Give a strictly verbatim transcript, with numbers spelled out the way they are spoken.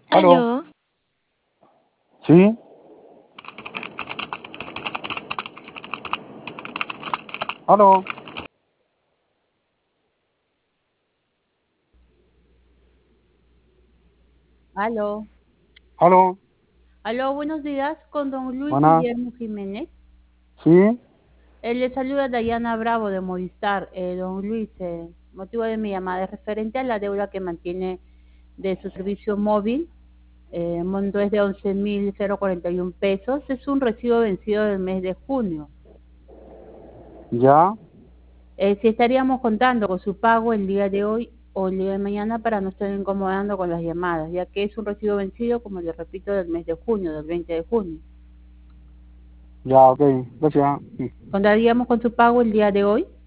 Aló, Aló, ¿sí? Aló, Aló, aló, aló, buenos días con don Luis buenas, Guillermo Jiménez. ¿sí? Él le saluda Dayana Bravo de Movistar. Eh, don Luis, eh, motivo de mi llamada es referente a la deuda que mantiene de su servicio móvil. Eh, monto es de once mil cuarenta y uno pesos. Es un recibo vencido del mes de junio. ¿Ya? Eh, si estaríamos contando con su pago el día de hoy o el día de mañana para no estar incomodando con las llamadas, ya que es un recibo vencido, como le repito, del mes de junio, del veinte de junio. Ya, ok, gracias. Sí. ¿Contaríamos con su pago el día de hoy?